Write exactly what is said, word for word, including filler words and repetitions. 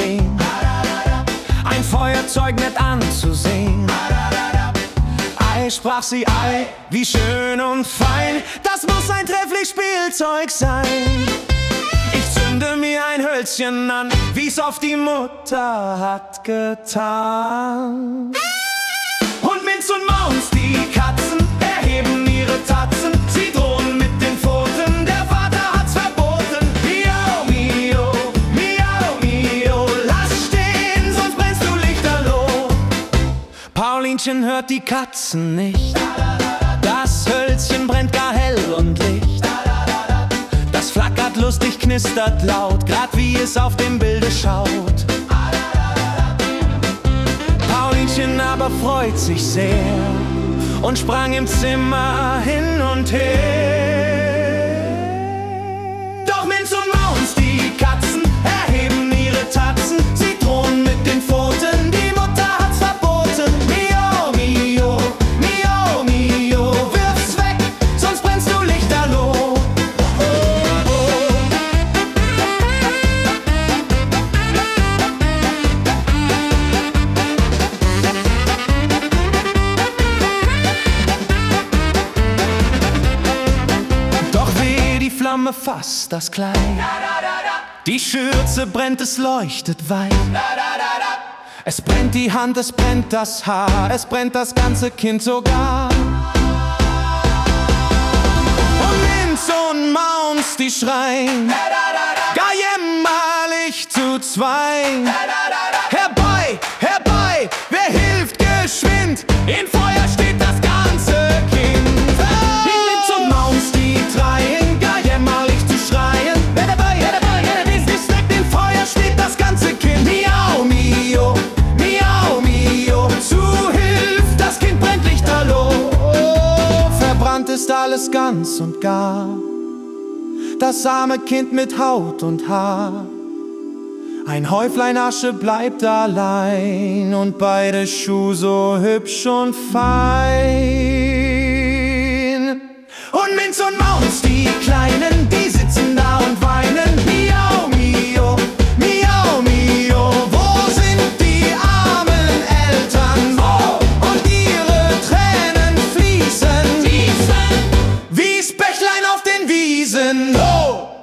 stehen, ein Feuerzeug nett anzusehen. Ei, sprach sie, ei, wie schön und fein, das muss ein trefflich Spielzeug sein. Ich zünde mir ein Hölzchen an, wie's oft die Mutter hat getan. Und Minz und Maus, die Katzen, erheben ihre Tatzen, sie drohen mit den Pfoten, der Vater hat's verboten. Miau, mio, miau, mio, lass stehen, sonst brennst du lichterloh. Paulinchen hört die Katzen nicht, das Hölzchen brennt gar hell und licht. Das flackert lustig, knistert laut, grad wie es auf dem Bilde schaut. Paulinchen aber freut sich sehr und sprang im Zimmer hin und her. Doch Minz und Maus, die Katzen, erheben ihre Tatzen, sie drohen mit den Pfoten, die Mutter hat's verboten. Mio, mio, mio, mio, wirf's weg, sonst brennst du lichterloh. Flamme fasst das Kleid, die Schürze brennt, es leuchtet weit. Es brennt die Hand, es brennt das Haar, es brennt das ganze Kind sogar. Und Minz und Maus, die schreien, gar jämmerlich zu zweit. Herbei, herbei, wer hilft geschwind? In Feuer steht das ganze Kind. Minz und Maus, die dreien, ist alles ganz und gar, das arme Kind mit Haut und Haar. Ein Häuflein Asche bleibt allein und beide Schuhe so hübsch und fein. Und Minz und Maus, die Kleinen, die sitzen da und weinen. Miau, mio, miau, mio, wo sind die armen Eltern? Oh, und ihre Tränen fließen wie's Bächlein auf den Wiesen. Oh!